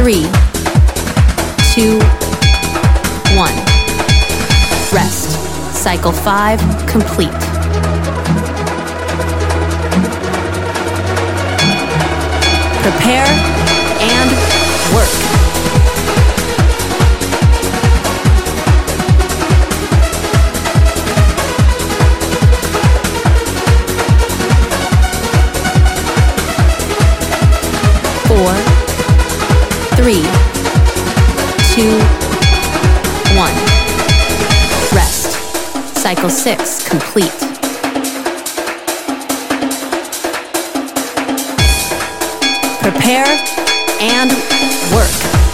3, 2, 1. Rest. Cycle 5 complete. Prepare and work. Four, 3, 2, 1. Rest. Cycle 6 complete. Prepare and work.